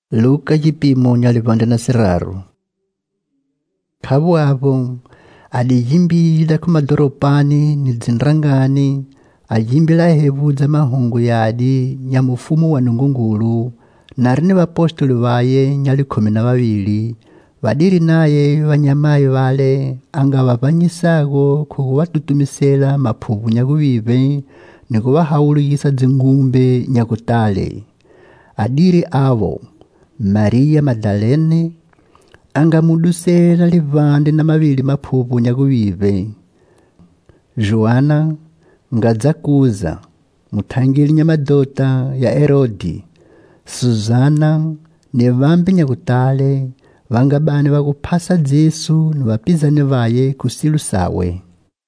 Luka jipimo nyalivanda na siraru. Kabu abo alijimbila kumadoropani ni zinrangani, ajimbila hebu za mahungu yadi nyamufumu wa Nungungulu, narini wapostoli waye nyali 12, wadiri naye wanyamaye wale anga wabanyisago kuwatutumisela mapubu nyaguwive ni kuwahawulugisa zingumbe nyakutale. Adiri avo Maria Magdalene anga mudusela livande na mavili mapubu nyaguwive, Joana Ngadzakuza mutangili nyamadota ya Herodi, Suzana ne vambi nyakutale vanga bane vakupasa Jesu ni vapizani vaye kusilu sawe.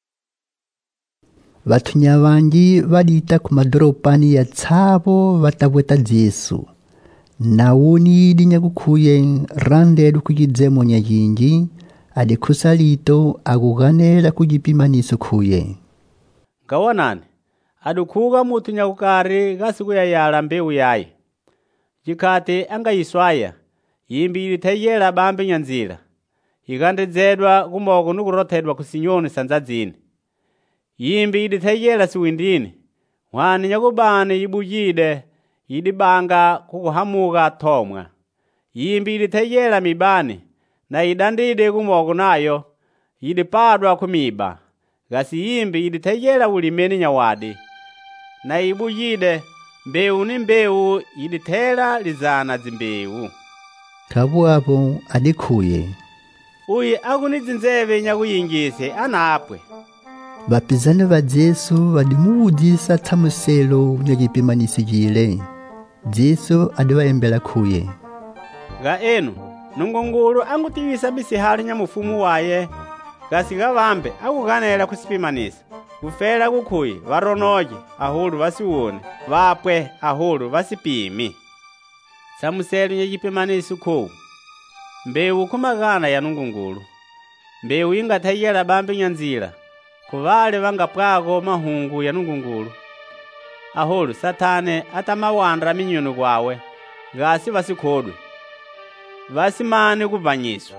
Vatunya vanji vadita kumadoropani ya tsavo vatavweta Jesu, na wunidi nyakukuye randedu kujidzemo nyajinji adi kusalito akuganela kujipimaniso kuye. Kawanani adukuga mutu nyakukari gasiku ya yala mbeu yaye, jikati anga yiswaya yimbili teyela bambi nyanzila ikandezedwa kumogo nukurotedwa kusinyoni sanzazini. Yimbili teyela siwindini wani nyakubane yibujide yidibanga kukuhamuga tomwa. Yimbili teyela mibani na idandide kumogo nayo yidipadwa kumiba. Gasi yimbi yiditeyela ulimeni nyawadi na yibujide mbeu ni mbeu yiditela lizana zimbeu. Kabu abo adikuye Uyi akunizinzeve nyakuyingise anapwe. Bapizani ba Jesu wadimuwudisa tamuselo nyajipimanisi jile. Jesu adiwaembela kuye. Ga enu Nungungulu angutiwisa misihali nyamufumu waye, gasi gavambe akuganela kusipimanisa kufela kukuyi varonoje ahulu vasiwone vapwe ahulu vasipimi. Samuselu nyajipimanisi kuwu mbeu kumagana ya Nungungulu, mbeu ingatayela bambi nyanzila kuvale vangapwago mahungu ya Nungungulu. Ahulu Satane atamawandra minyunu gwawe gasi vasikodwe vasimane kuvanyiswa.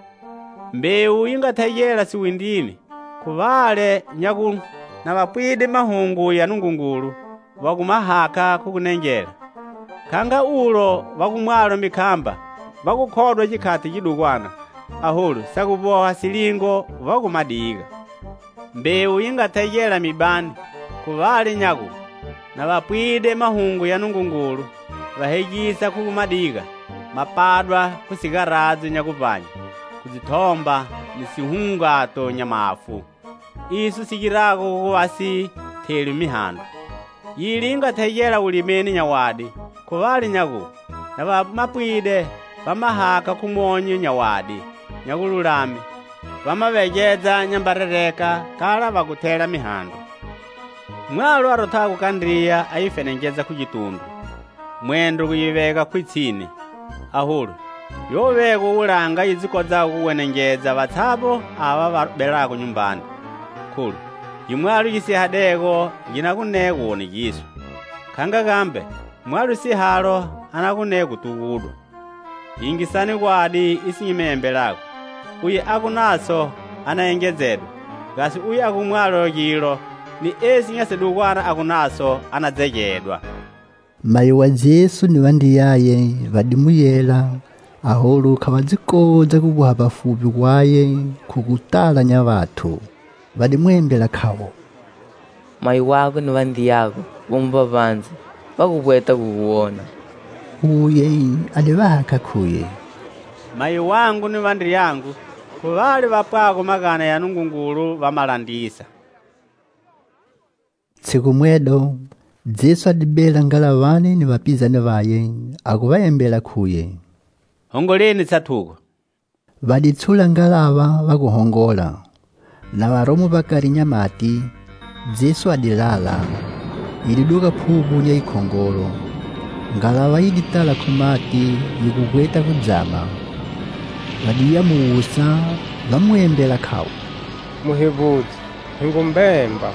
Mbeu ingatayela siwindini kuvale nyaku na vapwide mahungu ya Nungungulu vakumahaka kukunengela. Kanga ulo vakumwalo mikamba vakukodwa jikati jidugwana ahulu sakuboha silingo vakumadiga. Mbeu ingatayela mibani kuvale nyaku na vapwide mahungu ya Nungungulu vahejisa kukumadiga mapadwa kusigarazi nyakuvanya kuzitomba nisihungato nyamafu. Isu sigirago kuwasi telu mihando yilinga tayela ulimeni nyawadi kuvali nyaku na vamapwide vamahaka kumonyo nyawadi nyakululami vamavejeza nyambarereka kala vakutela mihando. Mwalo arota kukandria ayifenengeza kujitundu mwendo kuyiveka kwitsini ahulu yoveko ulanga izikoza kuwenengeza vatabo ava vabelako nyumbani kulu yimwalu yisihadeko yinakuneko ni Yesu. Kanga gambe mwalu sihalo anakuneko tuwudwa yingisani kwadi isinyimembelako uye akunaso anaengezedwa gasi uye akumwalo yilo ni esi nyasedukwana akunaso anadzejedwa. Mayi wa Jesu ni wandi yaye vadimuyela ahulu kawazikoza kubuha bafubi kwaye kukutala nyavatu vadimwembela kawo. Mayi wako ni wandi yako bumba vanzi vakubweta kukuona. Uye alivahaka kuye. Mayi wangu ni wandi yangu kuvali vapwako magana ya Nungungulu vamalandisa. Tsiku mwedo Jesu adibela ngalavani ni vapizani vaye akuvaembela kuye. Hongoleni tsatuko. Vaditsula ngalava vakuhongola na varomu vakari nyamati. Jesu adilala iliduka phubu nya ikhongolo ngalava iditala kumati yikugweta kujama. Vadiya muusa vamwembela kawo. Muhibuzi ngumbemba.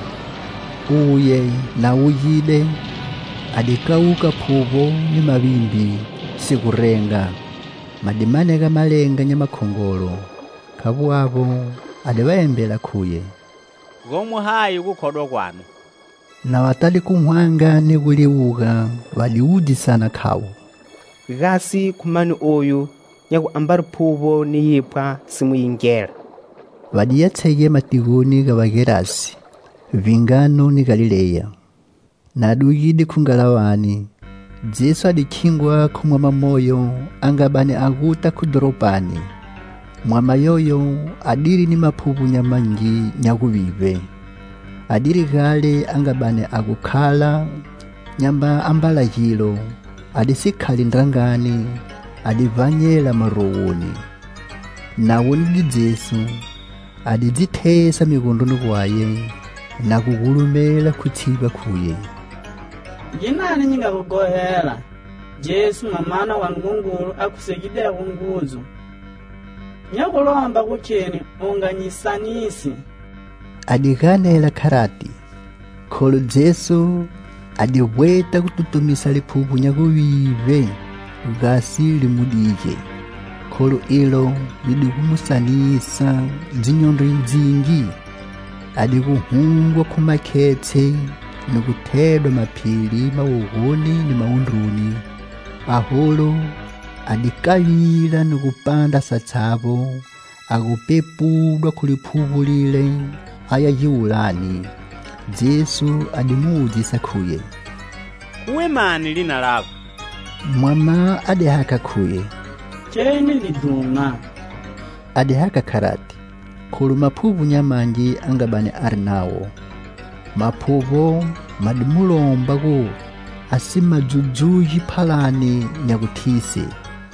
Uye na ujide adikauka phubo ni mavimbi sikurenga madimaneka malenga nyamakhongolo khapuapo adivayembela khuye gomwe hayi kukhodwa kwanu na watali kunhwanga ni kuliwuka waliwudisana khawo gasi khumani oyu nyakuambari phuvo ni yipwa simuyingela vadiyatsheke matikoni ka vagerasi vingano ni galileya na adukidi khungalavani Jesu adikhingwa khumwama moyo angabani akuta khudoropani mwama yoyo adiri ni maphupu nyamanji nyakuvive adiri gale angabani akukhala nyamba ambala hilo adisikhali ndrangani adivanyela marowoni nawo ndi Jesu adidzithesa mikondoni kwaye nakukulumela khutsipa khuye Yinani nyingakugohela Jesu mamana wa ngungulu akusekidela kunguzu nyakulomba kucheni unganyisanisi adikanela kharati kholo Jesu adibweta kututumisa liphupu nyakuvive gasi limudije kholo ilo lidikumusanisa zinyondo nzingi adikuhungwa khumakhetse nikuthedwa maphili mawuhuni ni maundruni aholo adikavila nikupanda satsavo akupepudwa khuliphupu lile aya jiulani Jesu adimuudzisa khuye uwe mani lina lako mwama adihaka khuye cheni lidunga adihaka kharati khulu maphupu nyamanji angabani ari nawo maphupo madimulomba ku asimadzudzuji phalani nyakuthise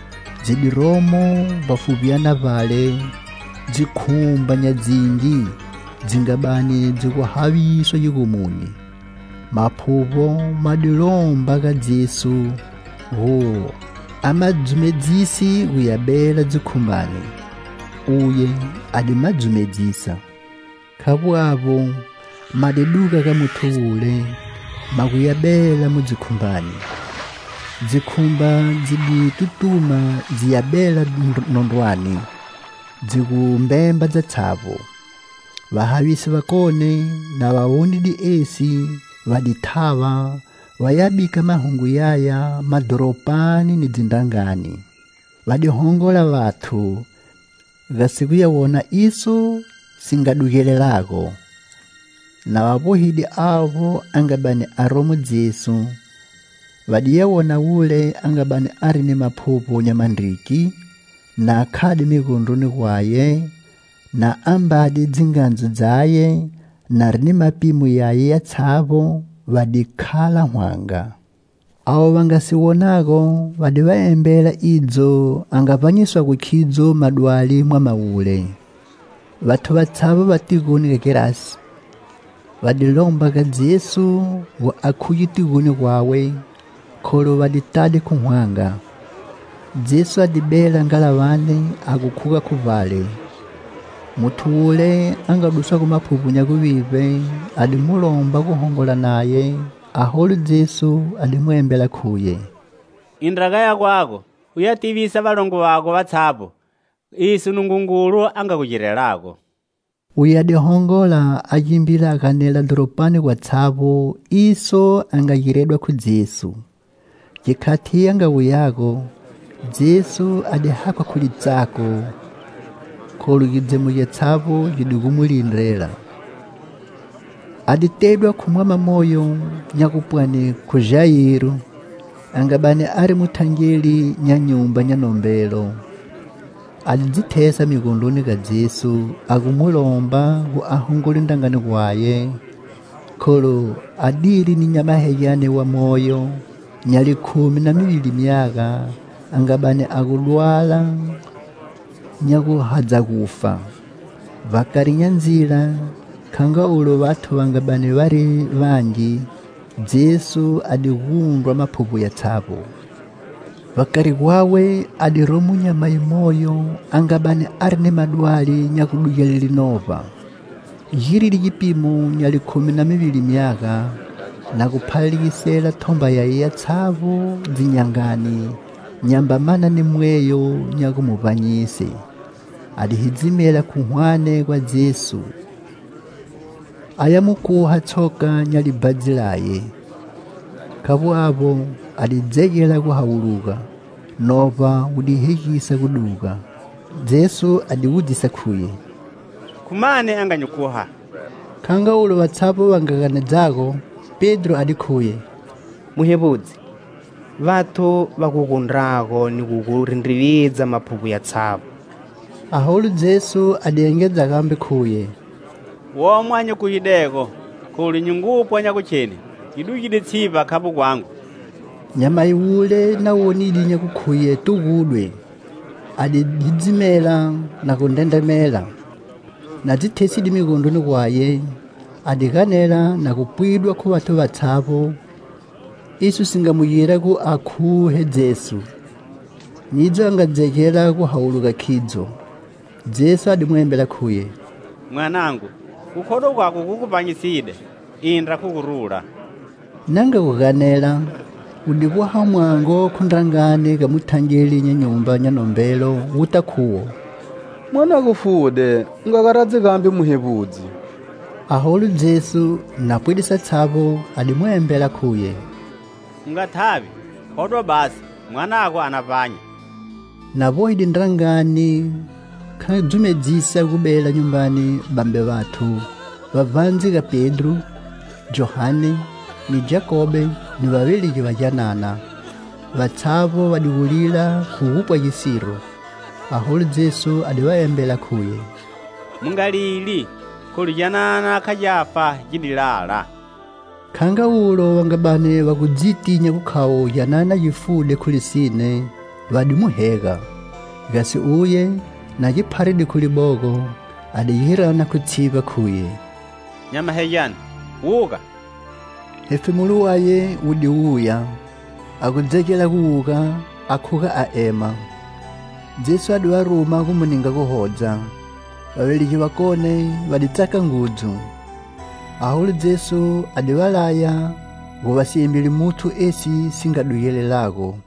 zidiromo vafupiana vale zikhumba nyazinji zingabani zikuhaviswa yikumuni maphupo madilomba ka Jesu ho amadzumedzisi kuyabela zikhumbani uye adimadzumedzisa khapuapo madiduka kamuthuule makuyabela muzikhumbani zikhumba ziditutuma ziyabela nondwani zikumbemba zatsavo vahavisi vakone na vawonidi esi vadithava vayabika mahungu yaya madoropani ni dzindangani vadihongola vathu gasiku yawona iso singadukelelako na vapohidi avo angabani aromo Jesu vadiyawona wule angabani ari ni maphupu nyamandriki na akhadi mikondoni kwaye na ambadi dzinganzo dzaye na rini mapimu yaye yatsavo vadikhala nhwanga avo vangasiwonako vadivayembela idzo angapanyiswa kukhidzo madwali mwa mawule vathu vatsavo vatikoni kakerasi vadilomba ka Jesu wa akhuyi tikoni kwawe kholo vaditadi khunhwanga Jesu adibela ngalavani akukhuka khuvale muthu ule angadusa kumaphupu nyakuvive adimulomba kuhongola naye aholo Jesu adimwembela khuye indraka yakwako uyativisa valongo vako vatsavo isu nungungulu angakuchirelako uye adihongola ajimbila akanela doropani kwatsavo iso angayiredwa khu Jesu jikhati angawuyako Jesu adihakwa khulitsako kholo kidzemo yatsavo jidikumulindrela aditedwa khumwama moyo nyakupwani khu Jairo angabani ari muthangeli nyanyumba nyanombelo adidzithesa mikondoni ka Jesu akumulomba ku ahongole ndangani kwaye kholo adiri ni nyamaheyane wa moyo nyali 12 myaka angabani akulwala nyakuhadza kufa vakari nyanzira khanga ulo vathu vangabani vari vanji Jesu adihundwa maphupu yatsavo vakari kwawe adiromu nyama imoyo angabani ari ni madwali nyakudukeleli nova yirili jipimo nyali 12 myaka na kuphalikisela thomba yaye yatsavo zinyangani nyambamana ni mweyo nyakumupanyise alihizimela kuhwane kwa Jesu ayamukuha tsoka nyalibadzi laye kabwabo alidzekela kuhawuluka nova ulihikisa kuduka Jesu adiwudzisa khuye kumane anganyukuha khanga ulo vatsapo vangakana dzako Pedro adikhuye muhevudzi vathu vakukundrako ni kukurindrividza maphupu ya tsavo aholu Jesu adiyengedza kambe khuye womwanye kuhideko kuli nyungupo nyakuchene idukide tsipa khapo kwangu nyama iwule nawonili nyakukhuye tukudwe adihizimela na kundendemela nadzithesile mikondoni kwaye adikanela na kupwidwa khu vathu vatsapo isu singamuyira ku akhuhe Jesu nidzo angadzekela kuhawuluka khidzo Jesu adimwembela khuye mwanangu kukhodo kwako kukupanyiside indra kukurula nanga kukanela udikuha mwango khundangane kamuthangeli nyanyumba nyanombelo wutakhuwo mwana kufude ngakaradzi kambe muhevudzi aholu Jesu napwidisa tsavo adimwembela khuye ungathavi khodo basi mwanako anapanya navo idindangani khadzumedzisa kubela nyumbani bambe vathu vavanzi ka Pedro Johane ni Jakobe ni vaveleki vajanana vatsavo vadiwulila kuhupwa yisiro aholu Jesu adivaembela khuye mungalili kuli janana khajafa jidilala khanga ulo wangabane vakudzitinya kukhawo janana yifude khulisine vadimuheka gasi uye na jipharidi khuliboko adiyirana kutsiva khuye nyama hejani wuka hefemulu waye udiwuya akudzekela kuwuka akhuka aema Jesu adiwaruma kumuninga kuhodza vaveleki vakone vaditsaka ngudzu aholu Jesu adivalaya nguvasiyembeli muthu esi singaduyelelako